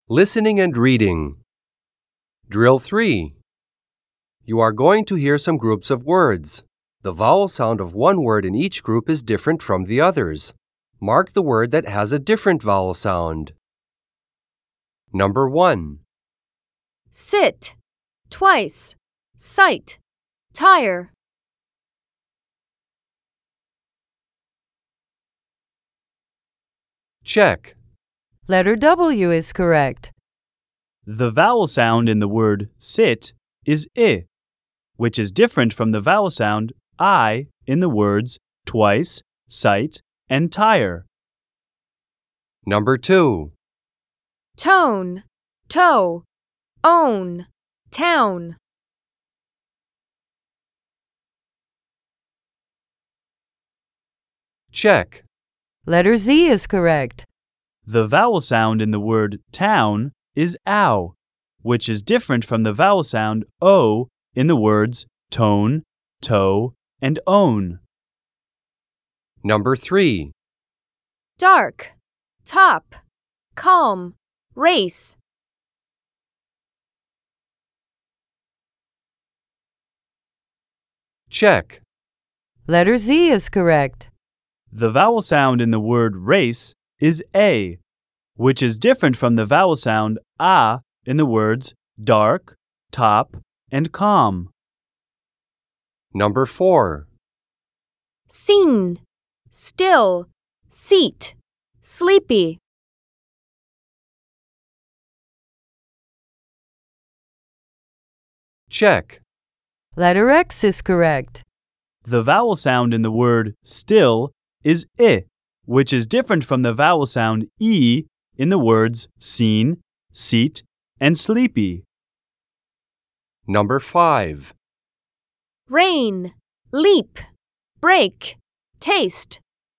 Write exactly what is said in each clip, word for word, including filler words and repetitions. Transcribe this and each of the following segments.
Listening and reading. Drill three. You are going to hear some groups of words. The vowel sound of one word in each group is different from the others. Mark the word that has a different vowel sound. Number one. Sit, twice, sight, tire. Check. Letter W is correct. The vowel sound in the word sit is I, which is different from the vowel sound I in the words twice, sight, and tire. Number two. Tone, toe, own, town. Check. Letter Z is correct. The vowel sound in the word town is ow, which is different from the vowel sound o in the words tone, toe, and own. Number three. Dark, top, calm, race. Check. Letter Z is correct. The vowel sound in the word race is a, which is different from the vowel sound a in the words dark, top, and calm. Number four. Seen, still, seat, sleepy. Check. Letter X is correct. The vowel sound in the word still is I, which is different from the vowel sound e in the words seen, seat, and sleepy. Number five. Rain, leap, break, taste.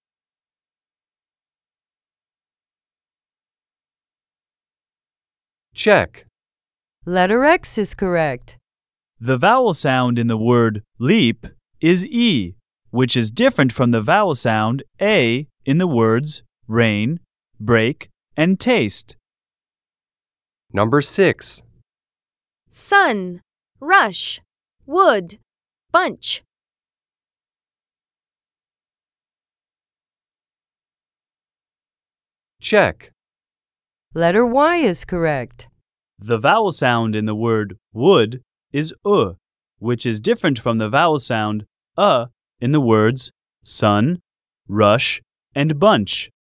Check. Letter X is correct. The vowel sound in the word leap is e, which is different from the vowel sound a in the words rain, break, and taste. Number six. Sun, rush, wood, bunch. Check. Letter Y is correct. The vowel sound in the word wood is uh, which is different from the vowel sound uh in the words sun, rush, and bunch.